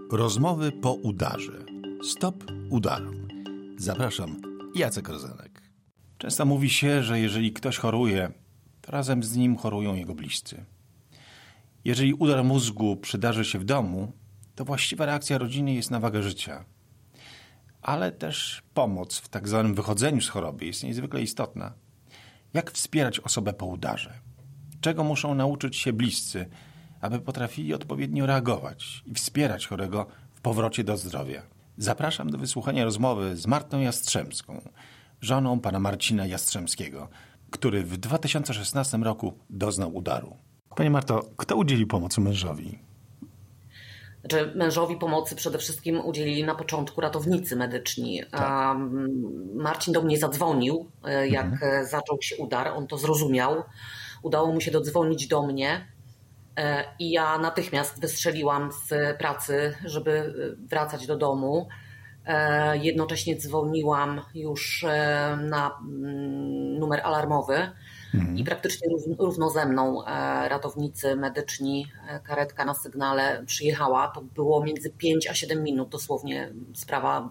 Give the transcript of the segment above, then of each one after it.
Rozmowy po udarze. Stop udarom. Zapraszam, Jacek Rozenek. Często mówi się, że jeżeli ktoś choruje, to razem z nim chorują jego bliscy. Jeżeli udar mózgu przydarzy się w domu, to właściwa reakcja rodziny jest na wagę życia. Ale też pomoc w tak zwanym wychodzeniu z choroby jest niezwykle istotna. Jak wspierać osobę po udarze? Czego muszą nauczyć się bliscy, aby potrafili odpowiednio reagować i wspierać chorego w powrocie do zdrowia? Zapraszam do wysłuchania rozmowy z Martą Jastrzębską, żoną pana Marcina Jastrzębskiego, który w 2016 roku doznał udaru. Pani Marto, kto udzielił pomocy mężowi? Mężowi pomocy przede wszystkim udzielili na początku ratownicy medyczni. Tak. Marcin do mnie zadzwonił, jak zaczął się udar. On to zrozumiał. Udało mu się dodzwonić do mnie i ja natychmiast wystrzeliłam z pracy, żeby wracać do domu. Jednocześnie dzwoniłam już na numer alarmowy i praktycznie równo ze mną ratownicy medyczni, karetka na sygnale przyjechała. To było między 5 a 7 minut, dosłownie sprawa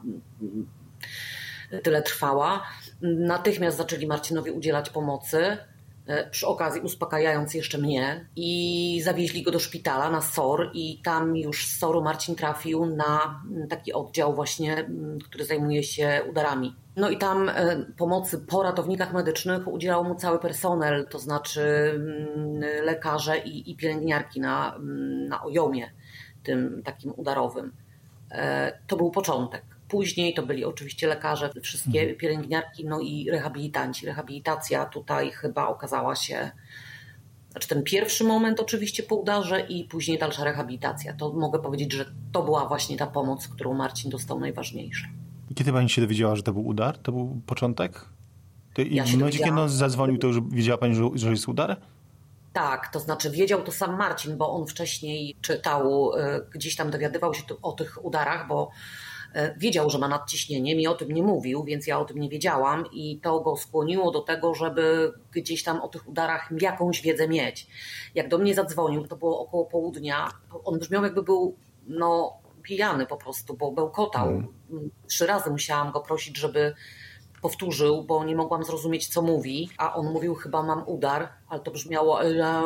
tyle trwała. Natychmiast zaczęli Marcinowi udzielać pomocy, przy okazji uspokajając jeszcze mnie, i zawieźli go do szpitala na SOR i tam już z SOR-u Marcin trafił na taki oddział właśnie, który zajmuje się udarami. No i tam pomocy po ratownikach medycznych udzielał mu cały personel, to znaczy lekarze i pielęgniarki na OJOM-ie, tym takim udarowym. To był początek. Później to byli oczywiście lekarze, wszystkie pielęgniarki, no i rehabilitanci. Rehabilitacja tutaj chyba okazała się, znaczy ten pierwszy moment oczywiście po udarze i później dalsza rehabilitacja. To mogę powiedzieć, że to była właśnie ta pomoc, którą Marcin dostał najważniejsza. I kiedy pani się dowiedziała, że to był udar? To był początek? Ja w momencie, kiedy on zadzwonił, to już wiedziała pani, że jest udar? Tak, to znaczy wiedział to sam Marcin, bo on wcześniej czytał, gdzieś tam dowiadywał się o tych udarach, bo wiedział, że ma nadciśnienie, mi o tym nie mówił, więc ja o tym nie wiedziałam i to go skłoniło do tego, żeby gdzieś tam o tych udarach jakąś wiedzę mieć. Jak do mnie zadzwonił, to było około południa, on brzmiał jakby był pijany po prostu, bo bełkotał. 3 razy musiałam go prosić, żeby powtórzył, bo nie mogłam zrozumieć, co mówi, a on mówił, chyba mam udar, ale to brzmiało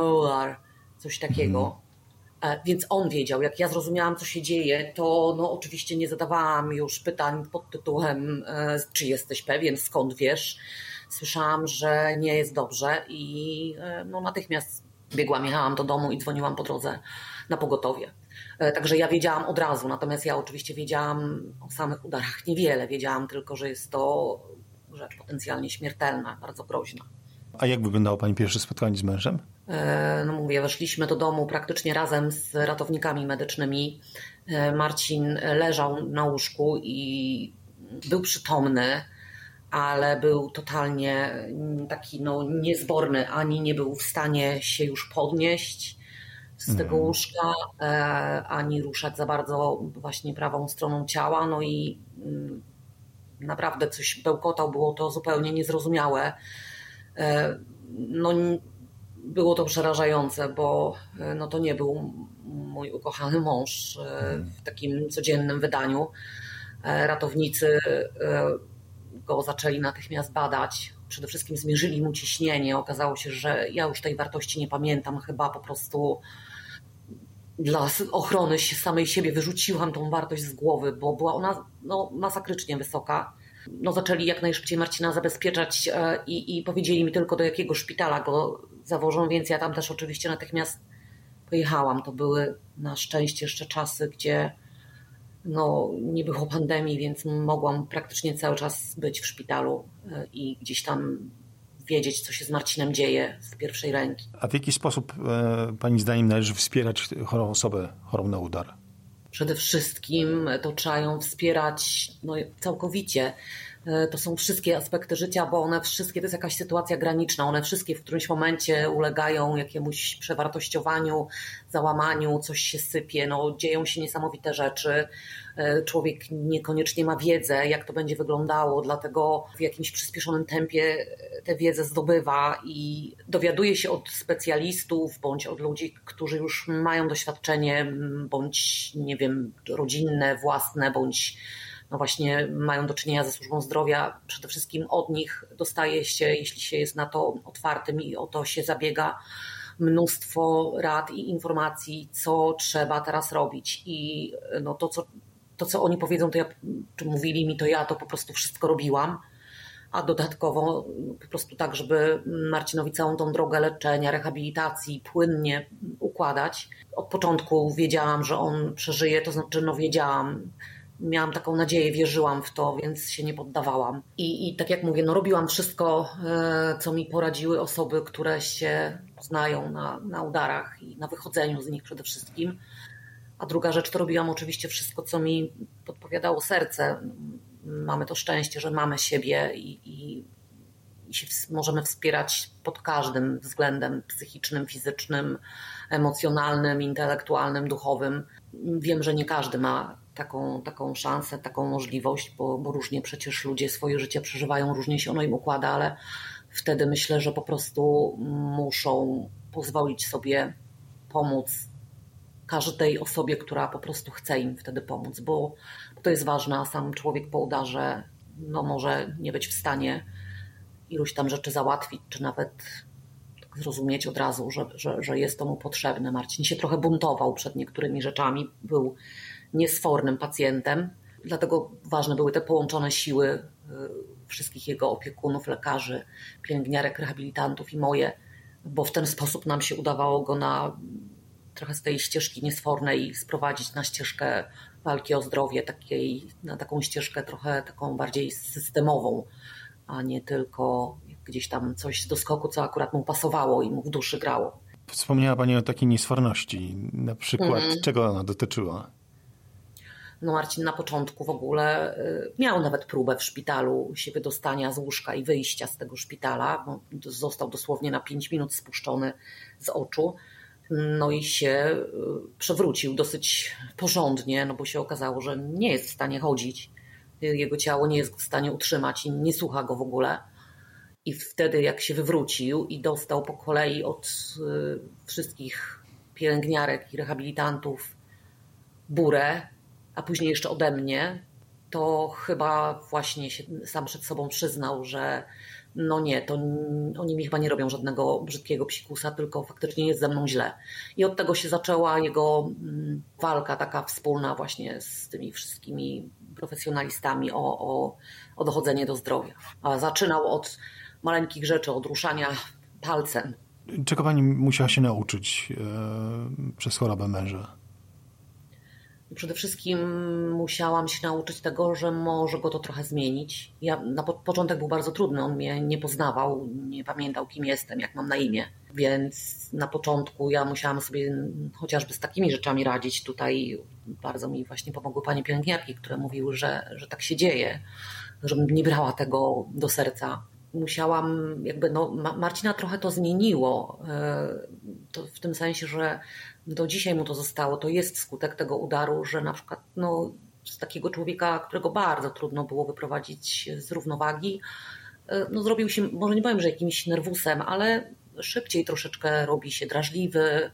coś takiego. Więc on wiedział. Jak ja zrozumiałam, co się dzieje, to oczywiście nie zadawałam już pytań pod tytułem czy jesteś pewien, skąd wiesz. Słyszałam, że nie jest dobrze i natychmiast biegłam, jechałam do domu i dzwoniłam po drodze na pogotowie. Także ja wiedziałam od razu, natomiast ja oczywiście wiedziałam o samych udarach niewiele. Wiedziałam tylko, że jest to rzecz potencjalnie śmiertelna, bardzo groźna. A jak wyglądało pani pierwsze spotkanie z mężem? Mówię, weszliśmy do domu praktycznie razem z ratownikami medycznymi. Marcin leżał na łóżku i był przytomny, ale był totalnie taki niezborny, ani nie był w stanie się już podnieść z tego łóżka, ani ruszać za bardzo właśnie prawą stroną ciała. No i naprawdę coś bełkotał, było to zupełnie niezrozumiałe. Było to przerażające, bo to nie był mój ukochany mąż w takim codziennym wydaniu. Ratownicy go zaczęli natychmiast badać. Przede wszystkim zmierzyli mu ciśnienie. Okazało się, że ja już tej wartości nie pamiętam. Chyba po prostu dla ochrony samej siebie wyrzuciłam tą wartość z głowy, bo była ona masakrycznie wysoka. Zaczęli jak najszybciej Marcina zabezpieczać i powiedzieli mi tylko, do jakiego szpitala go zawożą, więc ja tam też oczywiście natychmiast pojechałam. To były na szczęście jeszcze czasy, gdzie nie było pandemii, więc mogłam praktycznie cały czas być w szpitalu i gdzieś tam wiedzieć, co się z Marcinem dzieje z pierwszej ręki. A w jaki sposób pani zdaniem należy wspierać chorą osobę, chorą na udar? Przede wszystkim to trzeba ją wspierać całkowicie. To są wszystkie aspekty życia, bo one wszystkie to jest jakaś sytuacja graniczna. One wszystkie w którymś momencie ulegają jakiemuś przewartościowaniu, załamaniu, coś się sypie, dzieją się niesamowite rzeczy. Człowiek niekoniecznie ma wiedzę, jak to będzie wyglądało, dlatego w jakimś przyspieszonym tempie tę wiedzę zdobywa i dowiaduje się od specjalistów bądź od ludzi, którzy już mają doświadczenie, bądź nie wiem, rodzinne, własne, bądź właśnie mają do czynienia ze służbą zdrowia. Przede wszystkim od nich dostaje się, jeśli się jest na to otwartym i o to się zabiega, mnóstwo rad i informacji, co trzeba teraz robić. I to, co oni powiedzą, czy mówili mi, to ja to po prostu wszystko robiłam. A dodatkowo po prostu tak, żeby Marcinowi całą tą drogę leczenia, rehabilitacji płynnie układać. Od początku wiedziałam, że on przeżyje, to znaczy wiedziałam, miałam taką nadzieję, wierzyłam w to, więc się nie poddawałam. I tak jak mówię, robiłam wszystko, co mi poradziły osoby, które się znają na udarach i na wychodzeniu z nich przede wszystkim. A druga rzecz, to robiłam oczywiście wszystko, co mi podpowiadało serce. Mamy to szczęście, że mamy siebie i się możemy wspierać pod każdym względem psychicznym, fizycznym, emocjonalnym, intelektualnym, duchowym. Wiem, że nie każdy ma taką szansę, taką możliwość, bo różnie przecież ludzie swoje życie przeżywają, różnie się ono im układa, ale wtedy myślę, że po prostu muszą pozwolić sobie pomóc każdej osobie, która po prostu chce im wtedy pomóc, bo to jest ważne, a sam człowiek po udarze może nie być w stanie iluś tam rzeczy załatwić, czy nawet zrozumieć od razu, że jest to mu potrzebne. Marcin się trochę buntował przed niektórymi rzeczami, był niesfornym pacjentem, dlatego ważne były te połączone siły wszystkich jego opiekunów, lekarzy, pielęgniarek, rehabilitantów i moje, bo w ten sposób nam się udawało go trochę z tej ścieżki niesfornej sprowadzić na ścieżkę walki o zdrowie, na taką ścieżkę trochę taką bardziej systemową, a nie tylko gdzieś tam coś z doskoku, co akurat mu pasowało i mu w duszy grało. Wspomniała Pani o takiej niesforności. Na przykład czego ona dotyczyła? Marcin na początku w ogóle miał nawet próbę w szpitalu się wydostania z łóżka i wyjścia z tego szpitala, bo został dosłownie na 5 minut spuszczony z oczu. I się przewrócił dosyć porządnie, bo się okazało, że nie jest w stanie chodzić. Jego ciało nie jest w stanie utrzymać i nie słucha go w ogóle. I wtedy jak się wywrócił i dostał po kolei od wszystkich pielęgniarek i rehabilitantów burę, a później jeszcze ode mnie, to chyba właśnie się sam przed sobą przyznał, że to oni mi chyba nie robią żadnego brzydkiego psikusa, tylko faktycznie jest ze mną źle. I od tego się zaczęła jego walka taka wspólna właśnie z tymi wszystkimi profesjonalistami o dochodzenie do zdrowia. A zaczynał od maleńkich rzeczy, od ruszania palcem. Czego Pani musiała się nauczyć przez chorobę męża? Przede wszystkim musiałam się nauczyć tego, że może go to trochę zmienić. Na początek był bardzo trudny, on mnie nie poznawał, nie pamiętał, kim jestem, jak mam na imię. Więc na początku ja musiałam sobie chociażby z takimi rzeczami radzić. Tutaj bardzo mi właśnie pomogły panie pielęgniarki, które mówiły, że tak się dzieje, żebym nie brała tego do serca. Musiałam Marcina trochę to zmieniło, to w tym sensie, że do dzisiaj mu to zostało, to jest skutek tego udaru, że na przykład z takiego człowieka, którego bardzo trudno było wyprowadzić z równowagi, zrobił się, może nie powiem, że jakimś nerwusem, ale szybciej troszeczkę robi się drażliwy.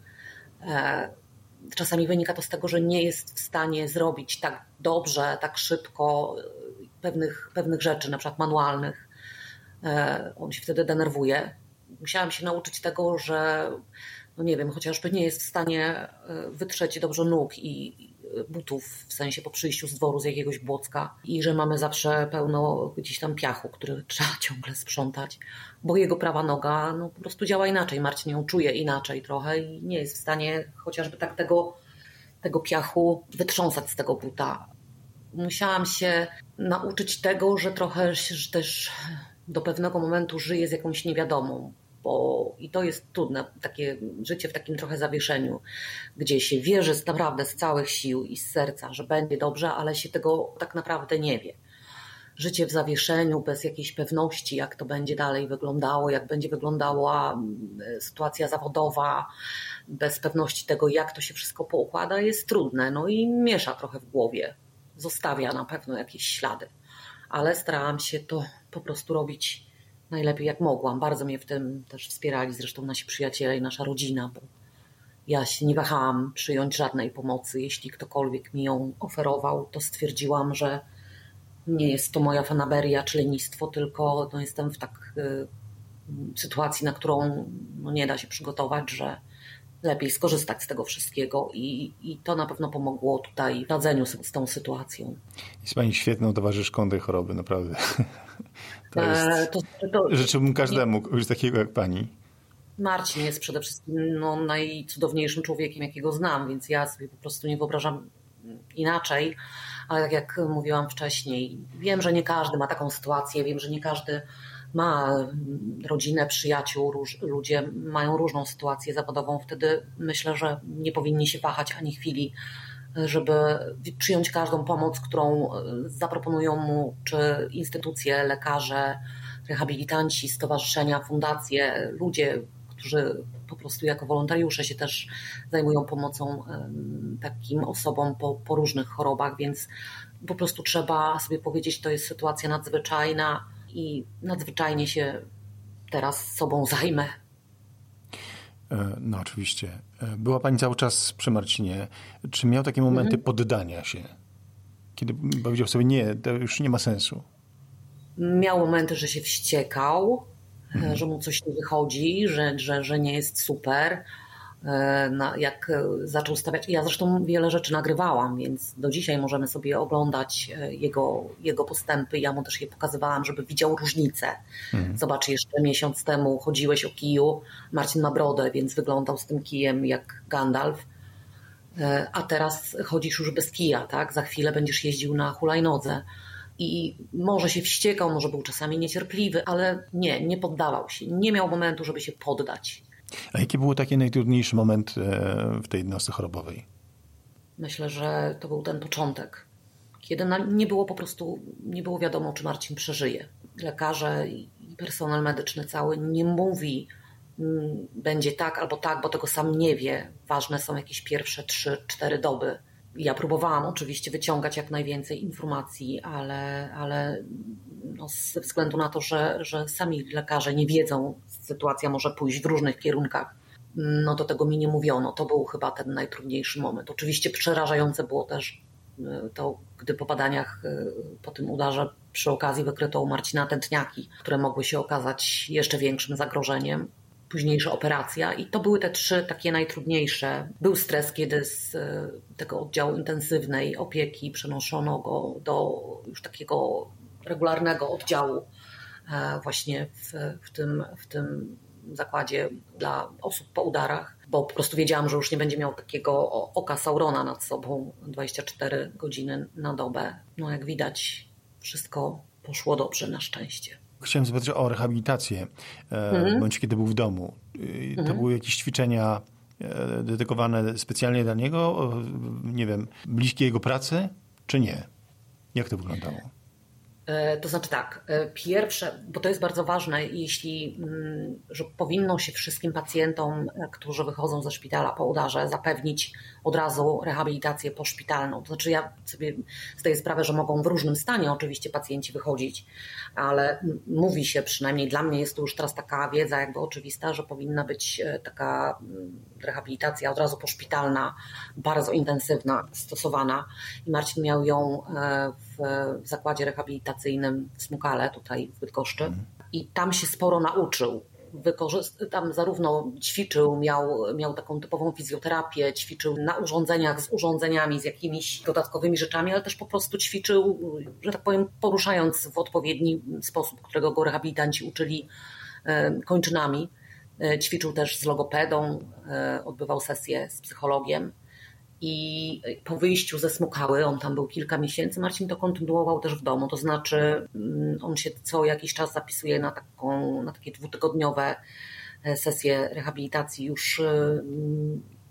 Czasami wynika to z tego, że nie jest w stanie zrobić tak dobrze, tak szybko pewnych rzeczy, na przykład manualnych. On się wtedy denerwuje. Musiałam się nauczyć tego, że chociażby nie jest w stanie wytrzeć dobrze nóg i butów, w sensie po przyjściu z dworu z jakiegoś Błocka i że mamy zawsze pełno gdzieś tam piachu, który trzeba ciągle sprzątać, bo jego prawa noga po prostu działa inaczej. Marcin ją czuje inaczej trochę i nie jest w stanie chociażby tak tego piachu wytrząsać z tego buta. Musiałam się nauczyć tego, że trochę też do pewnego momentu żyję z jakąś niewiadomą. I to jest trudne, takie życie w takim trochę zawieszeniu, gdzie się wierzy naprawdę z całych sił i z serca, że będzie dobrze, ale się tego tak naprawdę nie wie. życie w zawieszeniu, bez jakiejś pewności, jak to będzie dalej wyglądało, jak będzie wyglądała sytuacja zawodowa, bez pewności tego, jak to się wszystko poukłada, jest trudne. No i miesza trochę w głowie. Zostawia na pewno jakieś ślady. Ale starałam się to po prostu robić najlepiej jak mogłam. Bardzo mnie w tym też wspierali zresztą nasi przyjaciele i nasza rodzina, bo ja się nie wahałam przyjąć żadnej pomocy. Jeśli ktokolwiek mi ją oferował, to stwierdziłam, że nie jest to moja fanaberia czy lenistwo, tylko jestem w sytuacji, na którą nie da się przygotować, że lepiej skorzystać z tego wszystkiego i to na pewno pomogło tutaj w radzeniu sobie z tą sytuacją. Jest pani świetną towarzyszką tej choroby, naprawdę. To jest... Życzyłbym każdemu kogoś takiego jak pani. Marcin jest przede wszystkim najcudowniejszym człowiekiem, jakiego znam, więc ja sobie po prostu nie wyobrażam inaczej, ale tak jak mówiłam wcześniej, wiem, że nie każdy ma taką sytuację, wiem, że nie każdy ma rodzinę, przyjaciół, ludzie mają różną sytuację zawodową, wtedy myślę, że nie powinni się wahać ani chwili, żeby przyjąć każdą pomoc, którą zaproponują mu czy instytucje, lekarze, rehabilitanci, stowarzyszenia, fundacje, ludzie, którzy po prostu jako wolontariusze się też zajmują pomocą takim osobom po różnych chorobach, więc po prostu trzeba sobie powiedzieć, to jest sytuacja nadzwyczajna i nadzwyczajnie się teraz sobą zajmę. No oczywiście. Była pani cały czas przy Marcinie. Czy miał takie momenty poddania się? Kiedy powiedział sobie, nie, to już nie ma sensu. Miał momenty, że się wściekał, że mu coś nie wychodzi, że nie jest super. Jak zaczął stawiać... Ja zresztą wiele rzeczy nagrywałam, więc do dzisiaj możemy sobie oglądać jego postępy. Ja mu też je pokazywałam, żeby widział różnicę. Zobacz, jeszcze miesiąc temu chodziłeś o kiju. Marcin ma brodę, więc wyglądał z tym kijem jak Gandalf. A teraz chodzisz już bez kija, tak? Za chwilę będziesz jeździł na hulajnodze. I może się wściekał, może był czasami niecierpliwy, ale nie poddawał się. Nie miał momentu, żeby się poddać. A jaki był taki najtrudniejszy moment w tej jednostce chorobowej? Myślę, że to był ten początek, kiedy nie było wiadomo, czy Marcin przeżyje. Lekarze i personel medyczny cały nie mówi, będzie tak albo tak, bo tego sam nie wie. Ważne są jakieś pierwsze 3-4 doby. Ja próbowałam oczywiście wyciągać jak najwięcej informacji, ale ze względu na to, że sami lekarze nie wiedzą, sytuacja może pójść w różnych kierunkach, to tego mi nie mówiono. To był chyba ten najtrudniejszy moment. Oczywiście przerażające było też to, gdy po badaniach po tym udarze przy okazji wykryto u Marcina tętniaki, które mogły się okazać jeszcze większym zagrożeniem. Późniejsza operacja i to były te 3 takie najtrudniejsze. Był stres, kiedy z tego oddziału intensywnej opieki przenoszono go do już takiego regularnego oddziału właśnie w tym zakładzie dla osób po udarach, bo po prostu wiedziałam, że już nie będzie miał takiego oka Saurona nad sobą 24 godziny na dobę. Jak widać, wszystko poszło dobrze na szczęście. Chciałem zapytać o rehabilitację, bądź kiedy był w domu. To były jakieś ćwiczenia dedykowane specjalnie dla niego, nie wiem, bliskie jego pracy, czy nie? Jak to wyglądało? To znaczy tak, pierwsze, bo to jest bardzo ważne, że powinno się wszystkim pacjentom, którzy wychodzą ze szpitala po udarze, zapewnić od razu rehabilitację poszpitalną. To znaczy ja sobie zdaję sprawę, że mogą w różnym stanie oczywiście pacjenci wychodzić, ale mówi się, przynajmniej dla mnie jest to już teraz taka wiedza jakby oczywista, że powinna być taka rehabilitacja od razu poszpitalna, bardzo intensywna, stosowana i Marcin miał ją w zakładzie rehabilitacyjnym w Smukale, tutaj w Bydgoszczy. I tam się sporo nauczył. Tam zarówno ćwiczył, miał taką typową fizjoterapię, ćwiczył na urządzeniach z urządzeniami, z jakimiś dodatkowymi rzeczami, ale też po prostu ćwiczył, że tak powiem, poruszając w odpowiedni sposób, którego go rehabilitanci uczyli kończynami. Ćwiczył też z logopedą, odbywał sesje z psychologiem. I po wyjściu ze Smukały, on tam był kilka miesięcy, Marcin to kontynuował też w domu, to znaczy on się co jakiś czas zapisuje na takie 2-tygodniowe sesje rehabilitacji już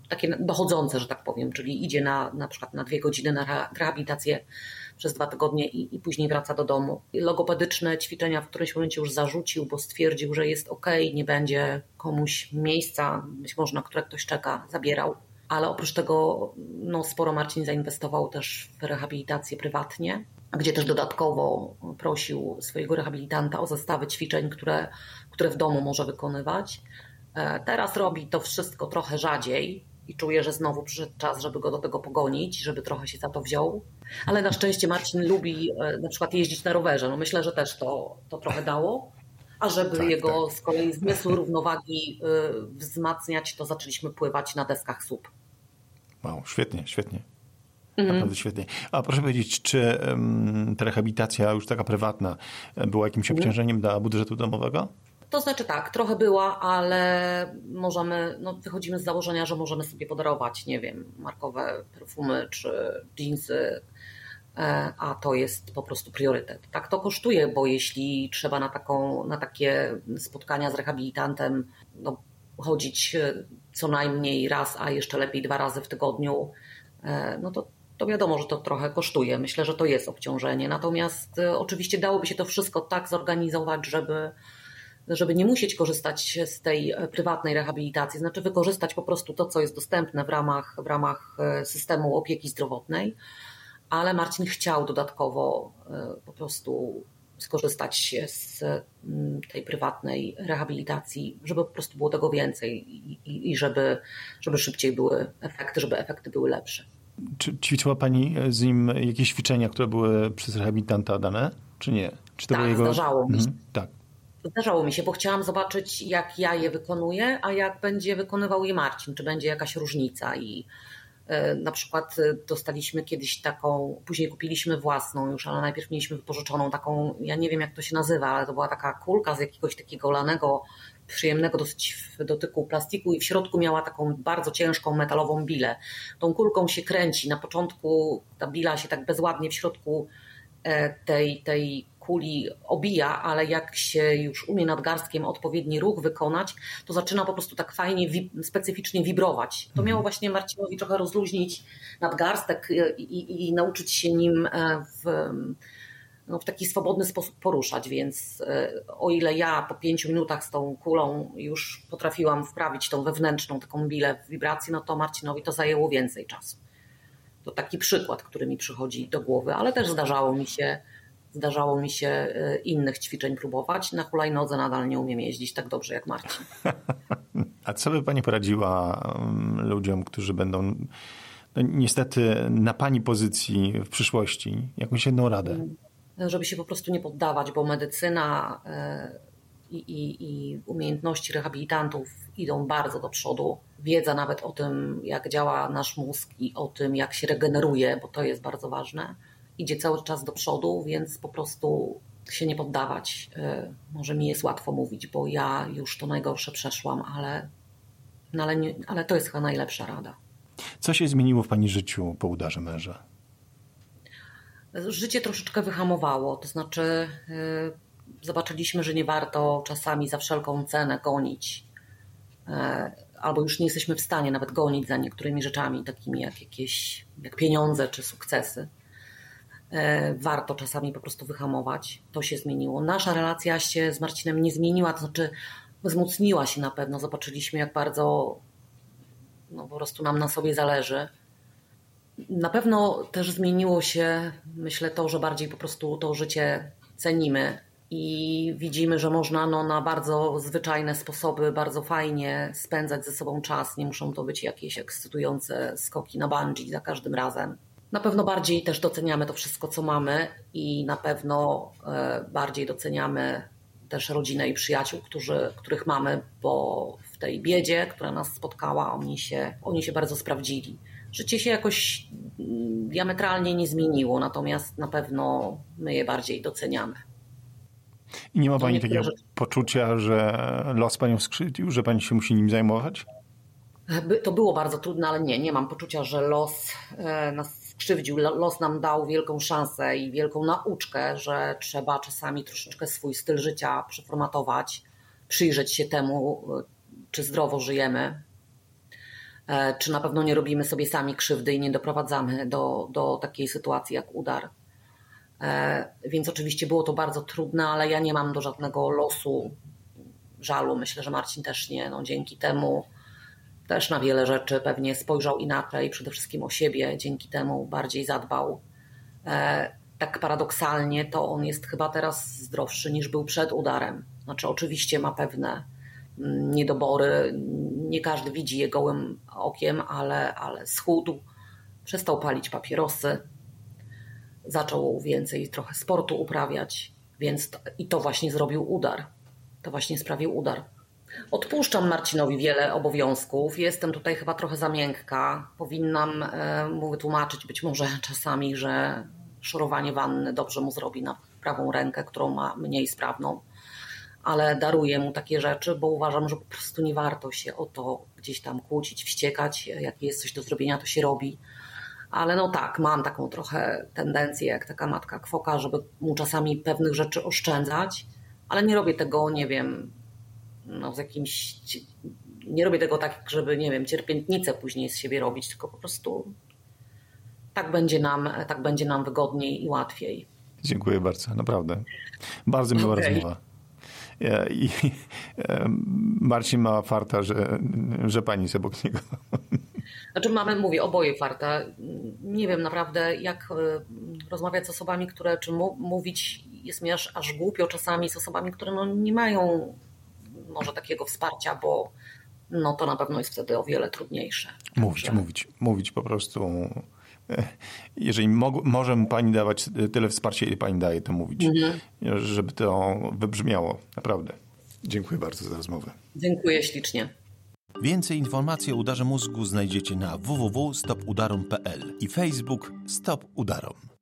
takie dochodzące, że tak powiem, czyli idzie na przykład na 2 godziny na rehabilitację przez 2 tygodnie i później wraca do domu. Logopedyczne ćwiczenia w którymś momencie już zarzucił, bo stwierdził, że jest okej, nie będzie komuś miejsca, być może na które ktoś czeka, zabierał. Ale oprócz tego sporo Marcin zainwestował też w rehabilitację prywatnie, gdzie też dodatkowo prosił swojego rehabilitanta o zestawy ćwiczeń, które w domu może wykonywać. Teraz robi to wszystko trochę rzadziej i czuję, że znowu przyszedł czas, żeby go do tego pogonić, żeby trochę się za to wziął. Ale na szczęście Marcin lubi na przykład jeździć na rowerze. Myślę, że też to trochę dało. A żeby jego z kolei zmysł równowagi wzmacniać, to zaczęliśmy pływać na deskach SUP. Wow, świetnie. Naprawdę świetnie. A proszę powiedzieć, czy ta rehabilitacja już taka prywatna była jakimś obciążeniem dla budżetu domowego? To znaczy tak, trochę była, ale wychodzimy z założenia, że możemy sobie podarować, nie wiem, markowe perfumy czy dżinsy, a to jest po prostu priorytet. Tak to kosztuje, bo jeśli trzeba na takie spotkania z rehabilitantem chodzić co najmniej raz, a jeszcze lepiej 2 razy w tygodniu, to wiadomo, że to trochę kosztuje. Myślę, że to jest obciążenie. Natomiast oczywiście dałoby się to wszystko tak zorganizować, żeby nie musieć korzystać z tej prywatnej rehabilitacji, znaczy wykorzystać po prostu to, co jest dostępne w ramach systemu opieki zdrowotnej, ale Marcin chciał dodatkowo po prostu skorzystać z tej prywatnej rehabilitacji, żeby po prostu było tego więcej i żeby szybciej były efekty, żeby efekty były lepsze. Czy ćwiczyła Pani z nim jakieś ćwiczenia, które były przez rehabilitanta dane, czy nie? Czy to tak, zdarzało mi się. Tak. Zdarzało mi się, bo chciałam zobaczyć, jak ja je wykonuję, a jak będzie wykonywał je Marcin, czy będzie jakaś różnica. I na przykład dostaliśmy kiedyś taką, później kupiliśmy własną już, ale najpierw mieliśmy wypożyczoną taką, ja nie wiem jak to się nazywa, ale to była taka kulka z jakiegoś takiego lanego, przyjemnego dosyć w dotyku plastiku i w środku miała taką bardzo ciężką metalową bilę. Tą kulką się kręci. Na początku ta bila się tak bezładnie w środku tej kuli obija, ale jak się już umie nadgarstkiem odpowiedni ruch wykonać, to zaczyna po prostu tak fajnie, specyficznie wibrować. To miało właśnie Marcinowi trochę rozluźnić nadgarstek i nauczyć się nim w taki swobodny sposób poruszać, więc o ile ja po 5 minutach z tą kulą już potrafiłam wprawić tą wewnętrzną taką bilę w wibrację, to Marcinowi to zajęło więcej czasu. To taki przykład, który mi przychodzi do głowy, ale też zdarzało mi się innych ćwiczeń próbować. Na hulajnodze nadal nie umiem jeździć tak dobrze jak Marcin. A co by Pani poradziła ludziom, którzy będą niestety na Pani pozycji w przyszłości? Jakąś jedną radę? Żeby się po prostu nie poddawać, bo medycyna i umiejętności rehabilitantów idą bardzo do przodu. Wiedza nawet o tym, jak działa nasz mózg i o tym, jak się regeneruje, bo to jest bardzo ważne, idzie cały czas do przodu, więc po prostu się nie poddawać. Może mi jest łatwo mówić, bo ja już to najgorsze przeszłam, ale to jest chyba najlepsza rada. Co się zmieniło w Pani życiu po udarze męża? Życie troszeczkę wyhamowało, to znaczy zobaczyliśmy, że nie warto czasami za wszelką cenę gonić, albo już nie jesteśmy w stanie nawet gonić za niektórymi rzeczami, takimi jak pieniądze czy sukcesy. Warto czasami po prostu wyhamować. To się zmieniło. Nasza relacja się z Marcinem nie zmieniła, to znaczy wzmocniła się na pewno. Zobaczyliśmy, jak bardzo po prostu nam na sobie zależy. Na pewno też zmieniło się, myślę, to, że bardziej po prostu to życie cenimy i widzimy, że można na bardzo zwyczajne sposoby, bardzo fajnie spędzać ze sobą czas. Nie muszą to być jakieś ekscytujące skoki na bungee za każdym razem. Na pewno bardziej też doceniamy to wszystko, co mamy i na pewno bardziej doceniamy też rodzinę i przyjaciół, których mamy, bo w tej biedzie, która nas spotkała, oni się bardzo sprawdzili. Życie się jakoś diametralnie nie zmieniło, natomiast na pewno my je bardziej doceniamy. I nie ma Pani takiego poczucia, że los Panią skrzywdził, że Pani się musi nim zajmować? To było bardzo trudne, ale nie mam poczucia, że los nas skrzywdził. Los nam dał wielką szansę i wielką nauczkę, że trzeba czasami troszeczkę swój styl życia przeformatować, przyjrzeć się temu, czy zdrowo żyjemy. czy na pewno nie robimy sobie sami krzywdy i nie doprowadzamy do takiej sytuacji jak udar. Więc oczywiście było to bardzo trudne, ale ja nie mam do żadnego losu żalu. Myślę, że Marcin też nie. No, dzięki temu też na wiele rzeczy pewnie spojrzał inaczej, przede wszystkim o siebie, dzięki temu bardziej zadbał. Tak paradoksalnie to on jest chyba teraz zdrowszy niż był przed udarem. Znaczy oczywiście ma pewne niedobory, nie każdy widzi je gołym okiem, ale schudł, przestał palić papierosy, zaczął więcej trochę sportu uprawiać, więc to właśnie zrobił udar. To właśnie sprawił udar. Odpuszczam Marcinowi wiele obowiązków. Jestem tutaj chyba trochę za miękka. Powinnam mu wytłumaczyć być może czasami, że szorowanie wanny dobrze mu zrobi na prawą rękę, którą ma mniej sprawną. Ale daruję mu takie rzeczy, bo uważam, że po prostu nie warto się o to gdzieś tam kłócić, wściekać. Jak jest coś do zrobienia, to się robi. Ale no tak, mam taką trochę tendencję, jak taka matka kwoka, żeby mu czasami pewnych rzeczy oszczędzać, ale nie robię tego, nie wiem, no z jakimś... Nie robię tego tak, żeby, nie wiem, cierpiętnicę później z siebie robić, tylko po prostu tak będzie nam wygodniej i łatwiej. Dziękuję bardzo, naprawdę. Bardzo miła rozmowa. I Marcin ma farta, że pani jest obok niego. Znaczy mówię, oboje farta. Nie wiem naprawdę, jak rozmawiać z osobami, które, czy mówić jest mi aż głupio czasami z osobami, które no nie mają może takiego wsparcia, bo no to na pewno jest wtedy o wiele trudniejsze. Mówić po prostu. Jeżeli może mu pani dawać tyle wsparcia, ile pani daje, to mówić. Żeby to wybrzmiało. Naprawdę. Dziękuję bardzo za rozmowę. Dziękuję ślicznie. Więcej informacji o udarze mózgu znajdziecie na www.stopudarom.pl i Facebook Stop Udarom.